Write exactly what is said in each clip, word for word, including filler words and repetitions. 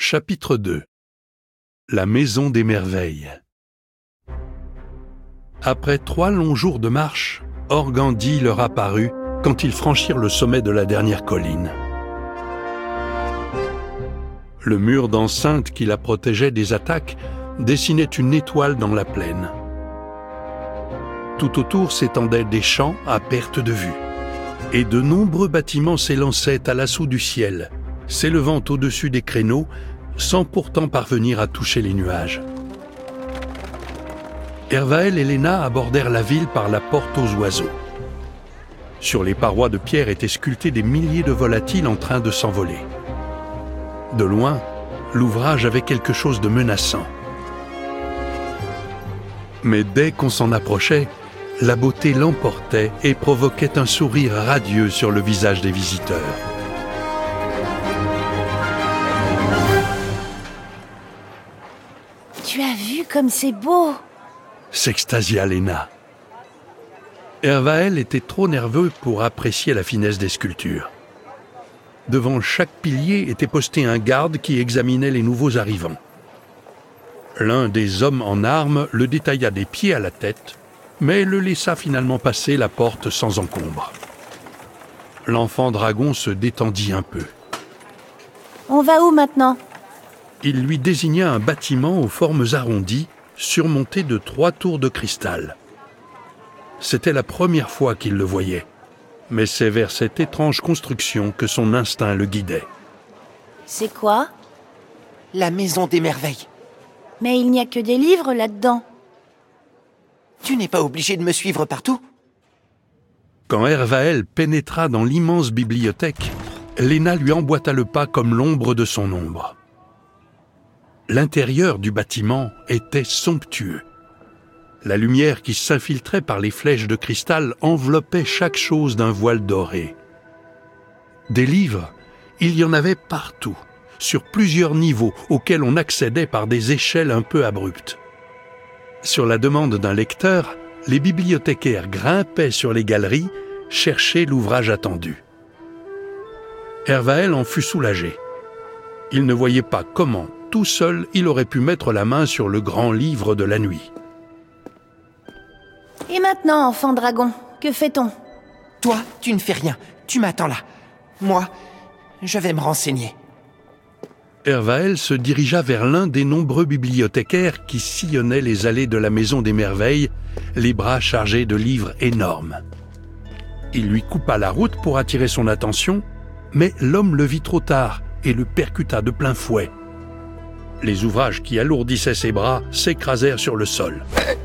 Chapitre deux. La maison des merveilles. Après trois longs jours de marche, Organdi leur apparut quand ils franchirent le sommet de la dernière colline. Le mur d'enceinte qui la protégeait des attaques dessinait une étoile dans la plaine. Tout autour s'étendaient des champs à perte de vue, et de nombreux bâtiments s'élançaient à l'assaut du ciel, s'élevant au-dessus des créneaux, sans pourtant parvenir à toucher les nuages. Hervaël et Léna abordèrent la ville par la porte aux oiseaux. Sur les parois de pierre étaient sculptés des milliers de volatiles en train de s'envoler. De loin, l'ouvrage avait quelque chose de menaçant. Mais dès qu'on s'en approchait, la beauté l'emportait et provoquait un sourire radieux sur le visage des visiteurs. Tu as vu comme c'est beau! S'extasia Léna. Hervaël était trop nerveux pour apprécier la finesse des sculptures. Devant chaque pilier était posté un garde qui examinait les nouveaux arrivants. L'un des hommes en armes le détailla des pieds à la tête, mais le laissa finalement passer la porte sans encombre. L'enfant dragon se détendit un peu. On va où maintenant? Il lui désigna un bâtiment aux formes arrondies, surmonté de trois tours de cristal. C'était la première fois qu'il le voyait, mais c'est vers cette étrange construction que son instinct le guidait. C'est quoi? La maison des merveilles. Mais il n'y a que des livres là-dedans. Tu n'es pas obligé de me suivre partout? Quand Hervaël pénétra dans l'immense bibliothèque, Léna lui emboîta le pas comme l'ombre de son ombre. L'intérieur du bâtiment était somptueux. La lumière qui s'infiltrait par les flèches de cristal enveloppait chaque chose d'un voile doré. Des livres, il y en avait partout, sur plusieurs niveaux auxquels on accédait par des échelles un peu abruptes. Sur la demande d'un lecteur, les bibliothécaires grimpaient sur les galeries, chercher l'ouvrage attendu. Hervaël en fut soulagé. Il ne voyait pas comment, tout seul, il aurait pu mettre la main sur le grand livre de la nuit. Et maintenant, enfant dragon, que fait-on? Toi, tu ne fais rien. Tu m'attends là. Moi, je vais me renseigner. Hervaël se dirigea vers l'un des nombreux bibliothécaires qui sillonnaient les allées de la maison des merveilles, les bras chargés de livres énormes. Il lui coupa la route pour attirer son attention, mais l'homme le vit trop tard et le percuta de plein fouet. Les ouvrages qui alourdissaient ses bras s'écrasèrent sur le sol.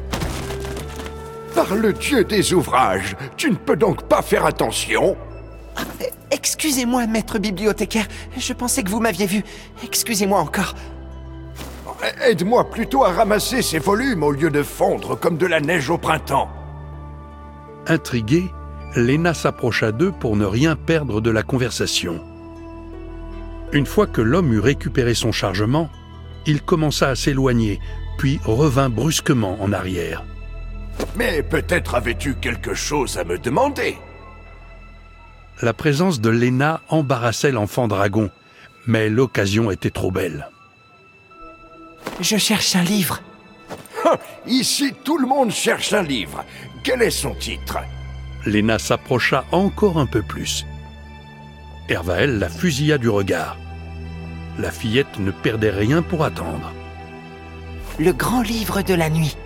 Par le dieu des ouvrages, tu ne peux donc pas faire attention? Ah, excusez-moi, maître bibliothécaire. Je pensais que vous m'aviez vu. Excusez-moi encore. Aide-moi plutôt à ramasser ces volumes au lieu de fondre comme de la neige au printemps. Intriguée, Léna s'approcha d'eux pour ne rien perdre de la conversation. Une fois que l'homme eut récupéré son chargement, il commença à s'éloigner, puis revint brusquement en arrière. Mais peut-être avais-tu quelque chose à me demander? La présence de Léna embarrassait l'enfant dragon, mais l'occasion était trop belle. Je cherche un livre. Ici, tout le monde cherche un livre. Quel est son titre? Léna s'approcha encore un peu plus. Hervaël la fusilla du regard. La fillette ne perdait rien pour attendre. Le grand livre de la nuit.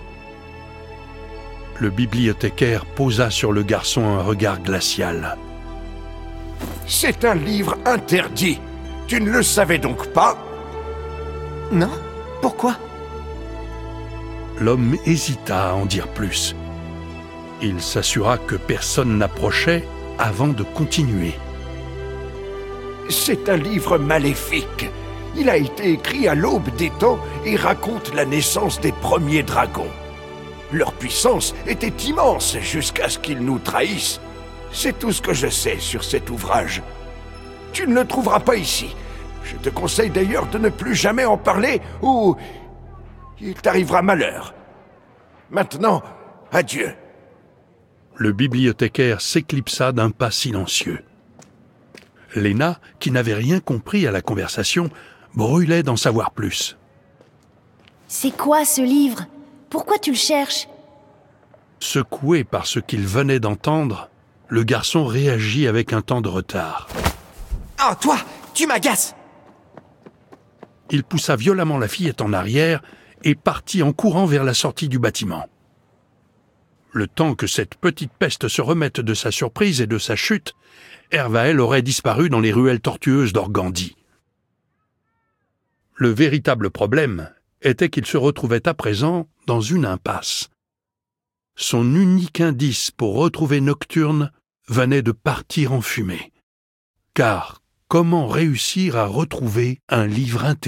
Le bibliothécaire posa sur le garçon un regard glacial. C'est un livre interdit. Tu ne le savais donc pas? Non? Pourquoi? L'homme hésita à en dire plus. Il s'assura que personne n'approchait avant de continuer. C'est un livre maléfique. Il a été écrit à l'aube des temps et raconte la naissance des premiers dragons. Leur puissance était immense jusqu'à ce qu'ils nous trahissent. C'est tout ce que je sais sur cet ouvrage. Tu ne le trouveras pas ici. Je te conseille d'ailleurs de ne plus jamais en parler ou il t'arrivera malheur. Maintenant, adieu. Le bibliothécaire s'éclipsa d'un pas silencieux. Léna, qui n'avait rien compris à la conversation, brûlait d'en savoir plus. C'est quoi ce livre? Pourquoi tu le cherches? Secoué par ce qu'il venait d'entendre, le garçon réagit avec un temps de retard. « Oh, toi, tu m'agaces !» Il poussa violemment la fillette en arrière et partit en courant vers la sortie du bâtiment. Le temps que cette petite peste se remette de sa surprise et de sa chute, Hervaël aurait disparu dans les ruelles tortueuses d'Organdie. Le véritable problème était qu'il se retrouvait à présent dans une impasse. Son unique indice pour retrouver Nocturne venait de partir en fumée. Car comment réussir à retrouver un livre interdit ?